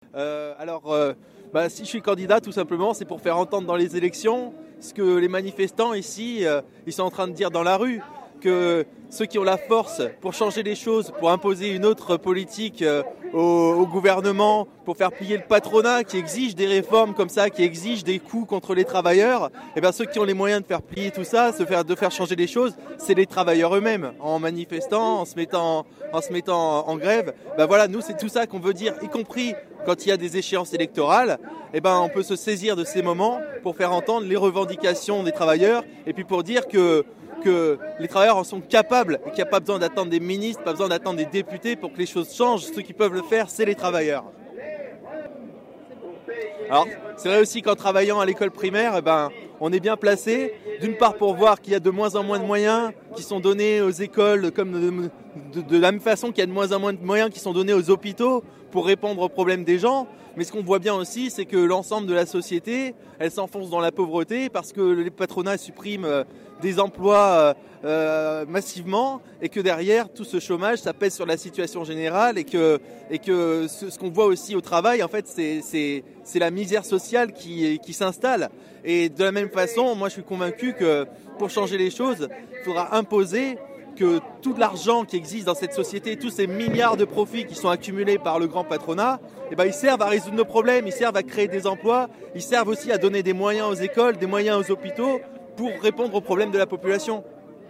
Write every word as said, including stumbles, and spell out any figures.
Euh, alors, euh, bah, si je suis candidat, tout simplement, c'est pour faire entendre dans les élections ce que les manifestants ici, euh, ils sont en train de dire dans la rue, que ceux qui ont la force pour changer les choses, pour imposer une autre politique euh, au, au gouvernement, pour faire plier le patronat qui exige des réformes comme ça, qui exige des coups contre les travailleurs, et bien ceux qui ont les moyens de faire plier tout ça, de faire, de faire changer les choses, c'est les travailleurs eux-mêmes, en manifestant, en se mettant, en, se mettant en, en grève. Ben voilà, nous c'est tout ça qu'on veut dire, y compris quand il y a des échéances électorales, eh ben, on peut se saisir de ces moments pour faire entendre les revendications des travailleurs et puis pour dire que, que les travailleurs en sont capables et qu'il n'y a pas besoin d'attendre des ministres, pas besoin d'attendre des députés pour que les choses changent. Ceux qui peuvent le faire, c'est les travailleurs. Alors, c'est vrai aussi qu'en travaillant à l'école primaire, eh ben, on est bien placé, d'une part pour voir qu'il y a de moins en moins de moyens qui sont donnés aux écoles, comme de, de, de la même façon qu'il y a de moins en moins de moyens qui sont donnés aux hôpitaux pour répondre aux problèmes des gens. Mais ce qu'on voit bien aussi, c'est que l'ensemble de la société, elle s'enfonce dans la pauvreté parce que les patronats suppriment des emplois euh, massivement et que derrière, tout ce chômage, ça pèse sur la situation générale et que, et que ce, ce qu'on voit aussi au travail, en fait, c'est, c'est, c'est la misère sociale qui, qui s'installe. Et de la même façon, moi, je suis convaincu que pour changer les choses, il faudra imposer que tout l'argent qui existe dans cette société, tous ces milliards de profits qui sont accumulés par le grand patronat, eh ben, ils servent à résoudre nos problèmes, ils servent à créer des emplois, ils servent aussi à donner des moyens aux écoles, des moyens aux hôpitaux pour répondre aux problèmes de la population.